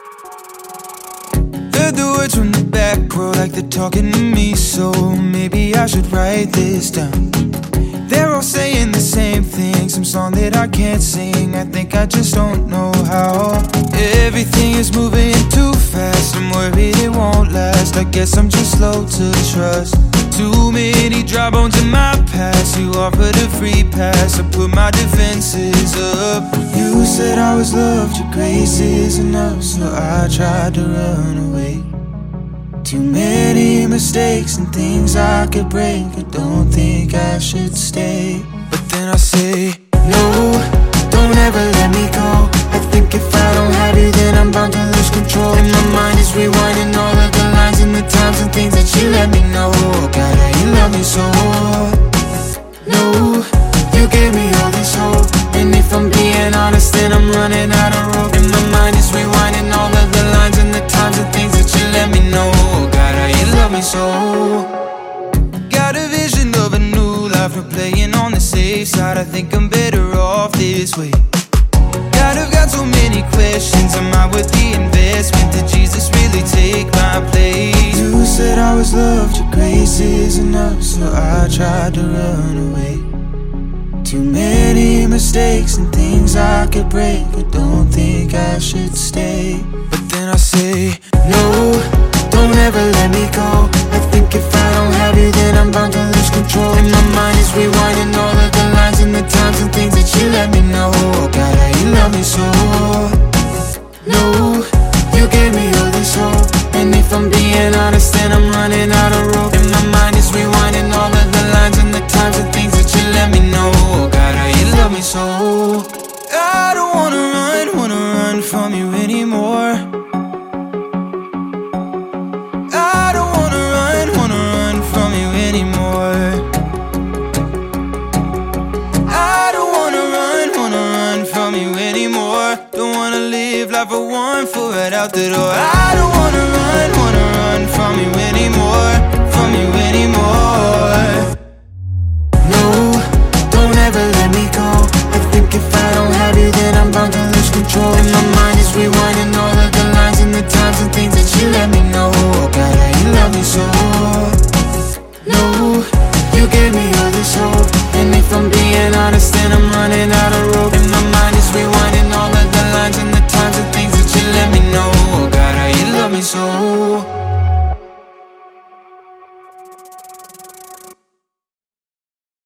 Heard the words from the back row like they're talking to me, so maybe I should write this down. They're all saying the same thing, some song that I can't sing. I think I just don't know how. Everything is moving too fast, I'm worried it won't last. I guess I'm just slow to trust. Too many dry bones in my past. You offered a free pass, I put my defenses up. You said I was loved, your grace is enough, so I tried to run away. Too many mistakes and things I could break. I don't think I should stay. But then I say, no, don't ever let me go. I think if I don't have you, then I'm bound to lose control. And my mind is rewinding all of the lines and the times and things that you let me know. God, how you love me so. No, you gave me all this hope, and if I'm being honest, then I'm running out of rope. And my mind is rewinding all of the lines and the times and things that you let me know. God, how you love me so. Got a vision of a new life, we're playing on the safe side. I think I'm better off this way. God, I've got so many questions. Am I worth the investment? Did Jesus really take my place? You said I was loved, your grace is enough, so I tried to run away. Too many mistakes and things I could break. I don't think I should stay. But then I say, no, don't ever let me go. I think if I don't have you, then I'm bound to lose control. And my mind is rewinding all of the lines and the times and things that you let me know. God, how you love me so. No, you gave me all this hope, and if I'm being honest, then I'm running out of rope. And my mind is rewinding all of the lines and the times and things that you let me know. God, how you love me so. I don't wanna run from you anymore. I don't wanna run from you anymore. I don't wanna run from you anymore. Don't wanna live life for one foot right out the door. I don't wanna run from you anymore, from you anymore. No, don't ever let me go. I think if I don't have you, then I'm bound to lose control. And my mind is rewinding all of the lines and the times and things that you let me know. God, how you love me so. No, you gave me all this hope, and if I'm being honest, then I'm running out of rope. And my mind is rewinding all of the lines and the times and things that you let me know. God, how you love me so.